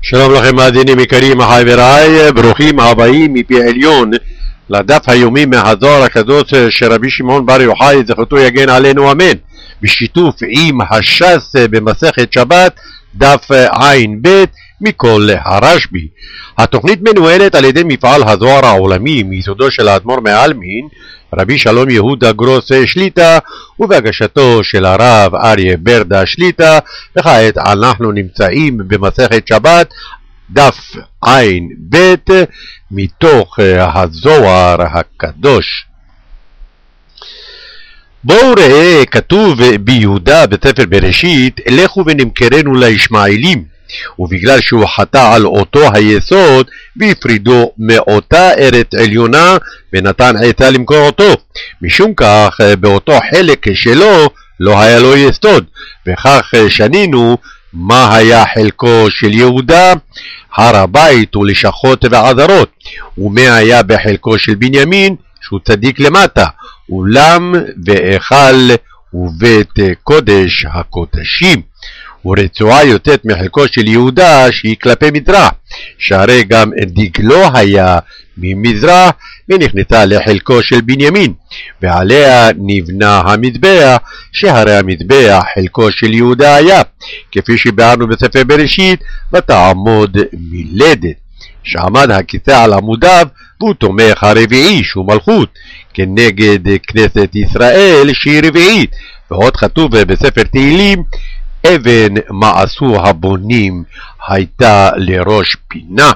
שלום לכם מאזינים יקרים, אחי ורעי, ברוכים הבאים מפי עליון לדף היומי מהזוהר הקדוש של רבי שמעון בר יוחאי זכותו יגן עלינו אמן, בשיתוף עם הש"ס במסכת שבת דף ע"ב מכל הרשב"י. התוכנית מנוהלת על ידי מפעל הזוהר העולמי מיסודו של האדמו"ר מעלמין רבי שלום יהודה גרוס שליט"א ובהגשתו של הרב אריה ברדה שליט"א. וכעת אנחנו נמצאים במסכת שבת דף ע"ב מתוך הזוהר הקדוש. בואו ראה, כתוב ביהודה בספר בראשית, לכו ונמכרנו לישמעאלים, ובגלל שהוא חטא על אותו היסוד והפרידו מאותה ארץ עליונה ונתן עצה למכור אותו, משום כך באותו חלק שלו לא היה לו יסוד, וכך שנינו מה היה חלקו של יהודה, הר הבית ולשכות ועזרות, ומה היה בחלקו של בנימין שהוא צדיק למטה, אולם והיכל ובית קודש הקודשים. ורצועה יוצאת מחלקו של יהודה שהיא כלפי מזרח, שהרי גם דגלו היה ממזרח ונכנסה לחלקו של בנימין, ועליה נבנה המזבח, שהרי המזבח חלקו של יהודה היה, כפי שבארנו בספר בראשית, ותעמוד מלדת, שעמד הכיסא על עמודיו, והוא תומך הרביעי שהוא מלכות, כנגד כנסת ישראל שהיא רביעית. ועוד כתוב בספר תהילים, אבן מעשו הבונים הייתה לראש פינה.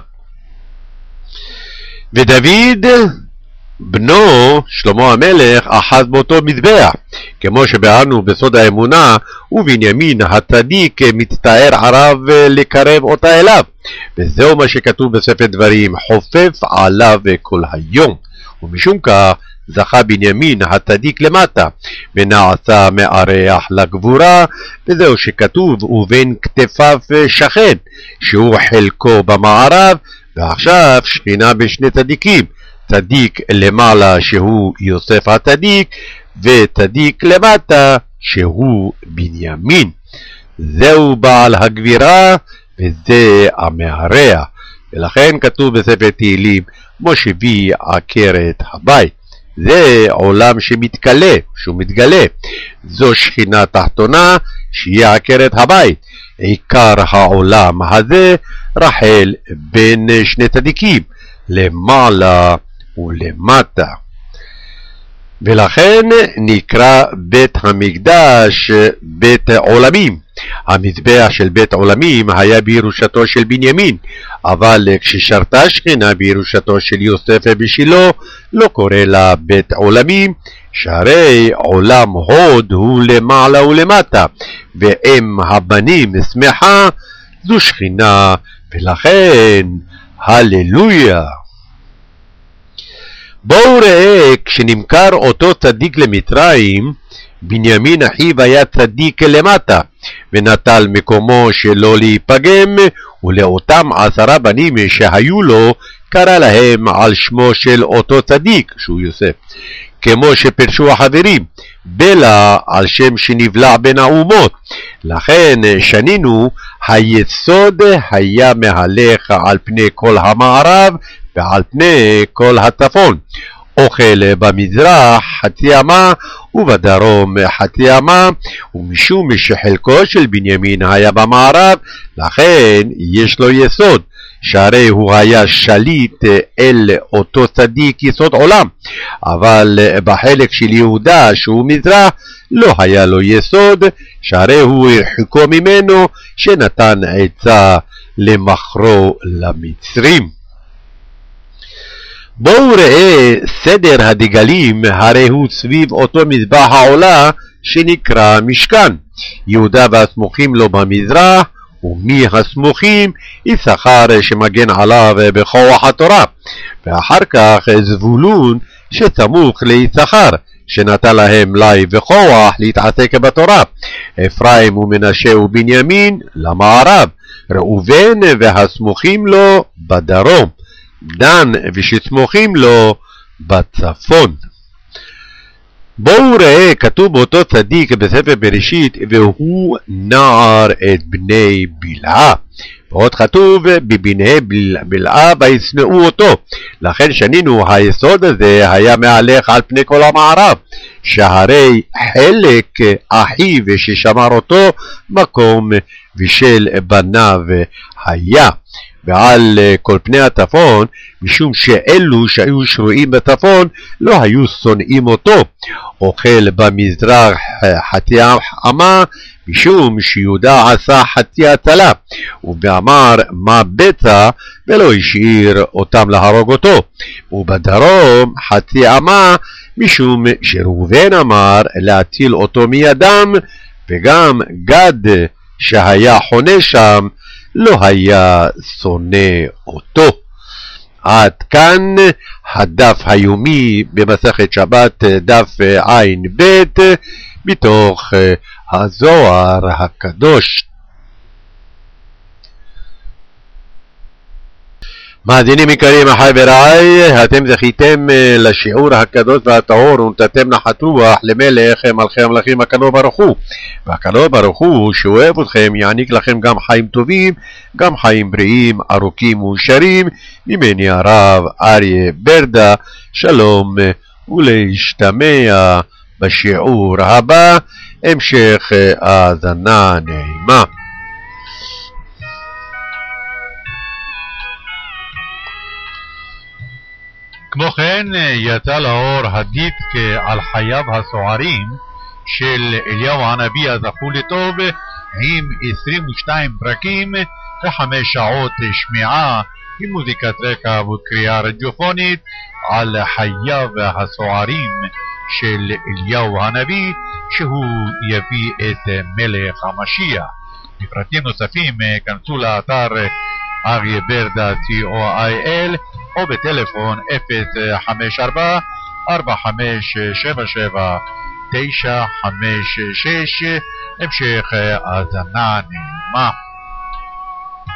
ודוד בנו שלמה המלך אחז באותו מזבח, כמו שבארנו בסוד האמונה, ובנימין הצדיק מצטער עליו לקרב אותה אליו, וזהו מה שכתוב בספר דברים, חופף עליו כל היום, ומשום כך זכה בנימין הצדיק למטה, ונעשה מארח לגבורה, וזהו שכתוב, ובין כתפיו שכן, שהוא חלקו במערב, ועכשיו שכינה בשני צדיקים, צדיק למעלה שהוא יוסף הצדיק, וצדיק למטה שהוא בנימין. זהו בעל הגבירה, וזה המארח. ולכן כתוב בספר תהילים, מושיבי עקרת הבית. זה עולם שמתגלה, שהוא מתגלה. זו שכינה תחתונה שהיא עקרת הבית. עיקר העולם הזה רחל בין שני צדיקים, למעלה ולמטה. ולכן נקרא בית המקדש בית עולמים. המזבח של בית עולמים היה בירושתו של בנימין, אבל כששרתה שכינה בירושתו של יוסף בשילה, לא קורא לה בית עולמים, שהרי עולם הוד הוא למעלה ולמטה, ואם הבנים שמחה זו שכינה, ולכן הללויה. בואו ראה, כשנמכר אותו צדיק למצרים, בנימין אחיו היה צדיק למטה, ונטל מקומו שלא להיפגם, ולאותם 10 בנים שהיו לו, קרא להם על שמו של אותו צדיק, שהוא יוסף, כמו שפרשו החברים, בלע על שם שנבלע בין האומות. לכן שנינו, היסוד היה מהלך על פני כל המערב, ועל פני כל הצפון, אוכל במזרח חצי אמה ובדרום חצי אמה, ומשום שחלקו של בנימין היה במערב, לכן יש לו יסוד, שהרי הוא היה שליט אל אותו צדיק יסוד עולם, אבל בחלק של יהודה שהוא מזרח לא היה לו יסוד, שהרי הוא הרחיקו ממנו שנתן עצה למכרו למצרים. בואו ראה, סדר הדגלים הרי הוא סביב אותו מזבח העולה שנקרא משכן, יהודה והסמוכים לו במזרח, ומי הסמוכים? יששכר שמגן עליו בכוח התורה, ואחר כך זבולון שסמוך ליששכר שנתן להם לי וכוח להתעסק בתורה, אפרים ומנשה ובנימין למערב, ראובן והסמוכים לו בדרום, דן ושסמוכים לו בצפון. בואו ראה, כתוב באותו צדיק בספר בראשית, והוא נער את בני בלעה, ועוד כתוב בבני בלעה וישנאו אותו. לכן שנינו היסוד הזה היה מהלך על פני כל המערב, שהרי חלק אחיו ששמר אותו מקום ושל בניו היה. ועל כל פני הצפון, משום שאלו שהיו שרועים בצפון לא היו שונאים אותו. אוכל במזרח חצי עמה, משום שיהודה עשה חצי הצלה, ואמר מה בצע ולא השאיר אותם להרוג אותו. ובדרום חצי עמה, משום שראובן אמר להציל אותו מידם, וגם גד שהיה חונה שם לא היה שונא אותו. עד כאן הדף היומי במסכת שבת דף עין ב' מתוך הזוהר הקדוש. מאזינים יקרים אחי ורעי, אתם זכיתם לשיעור הקדוש והטהור ונתתם נחת רוח למלך מלכי המלכים הקדוש ברוך הוא. והקדוש ברוך הוא שאוהב אתכם יעניק לכם גם חיים טובים, גם חיים בריאים, ארוכים ושרים. ממני הרב אריה ברדה, שלום ולהשתמע בשיעור הבא. המשך האזנה נעימה. כמו כן יצא לאור הדיסק על חייו הסוערים של אליהו הנביא הזכור לטוב, עם 22 פרקים ו5 שעות שמיעה עם מוזיקת רקע וקריאה רדיופונית על חייו הסוערים של אליהו הנביא, שהוא יביא את מלך המשיח. לפרטים נוספים כנסו לאתר אריה ברדה co.il או בטלפון 054-4577-956. המשך האזנה נעימה.